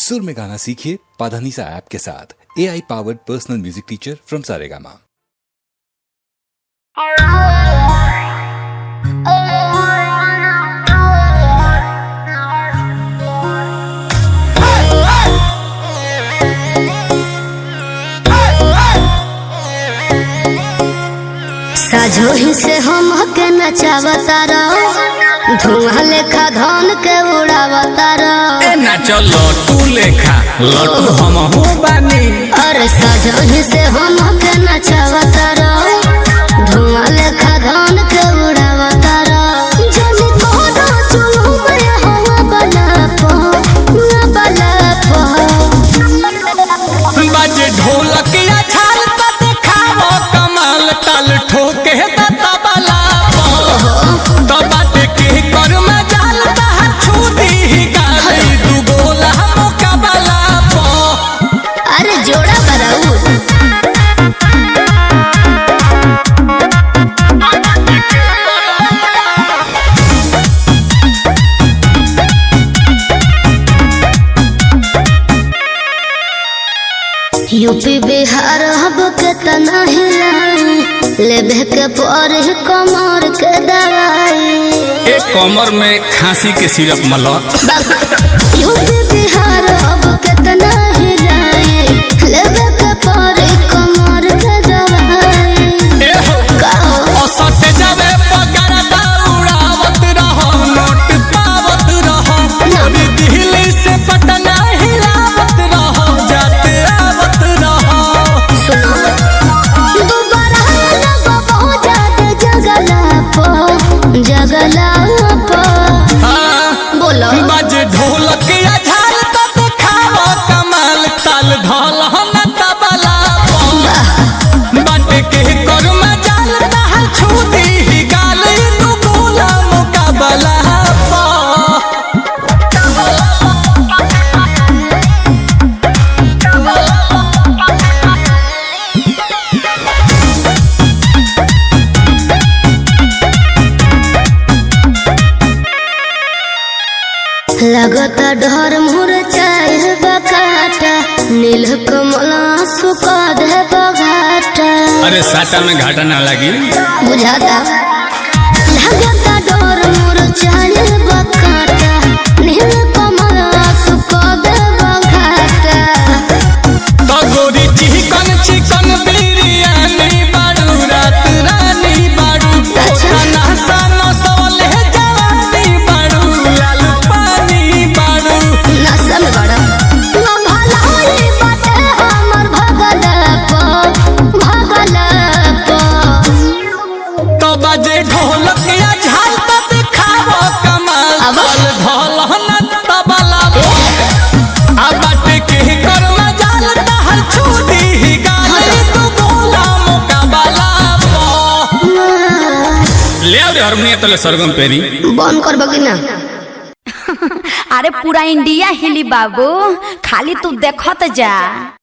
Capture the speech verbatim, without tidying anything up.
सुर में गाना सीखिए पाधानीसा ऐप के साथ। A I powered personal music teacher from Saregama. साझो ही से हम के नचावता रहो, धुआं लेखा धन के उड़ावता रहो। नाचो लटू लेखा लटू हम हो बानी। अरे साझो ही से हम के नचावता रहो, धुआं लेखा धन के उड़ावता रहो। जनी कोना चुलू में हवा बना पो ना बना पो। बाजे ढोलक या छाल त देखावो कमाल, ताल ठोके त तबला पो। तो बाटे के कर में जाल त छूदी गाली दू गोला मुकाबला पो। अरे जोड़ा बराऊ यूपी बिहार हब के तना हिलाई, लेबे के पर कमर के दवाई। एक कमर में खांसी के सिरप मला। यूपी बिहार हब के तना हिलाई, लेबे के पर कमर के दवाई। ए हो कहो सट जावे पगार दौड़ावत रहो, नोट पावत रहो। मोरी दिल्ली से पटना हिलावत रहो, जाते आवत रहो। सुनो दोबारा लगो बहुत ज्यादा जगला पो जगला पो। हाँ, बोलो बाजे ढोलक या झाल त देखावो कमाल, ताल ढोल न तबला पो। बाटे के कर में जाल तहल छूदी गाल दू गोला मुकाबला पो। लगता डर मुर चाहे बकाटा, नील कमला सुखा दे बघाटा। अरे साटा में घाटा ना लगी। बुझाता लगता डर मुर चाहे बकाटा, नील कमला सुखा दे बघाटा। तो गोरी चिकन चिकन बिरयानी बाड़ू, रात रानी बाड़ू। खाना सानो सोले जवानी बाड़ू, लाल पानी बाड़ू। नशा में बड़ा ना भलाई बाटे हमर भगला पो भगला पो। तो बाजे ढोलक या झाल त दिखावो कमाल, अब? ताल ढोल न तबला पो। आ बाटे के कर में जाल तहल छूदी गाली दू गोला मुकाबला पो। ले आ रे हारमोनियम तले सरगम पेरी बंद कर बगी ना। अरे पूरा इंडिया हिली बाबू, खाली तू देखत जा।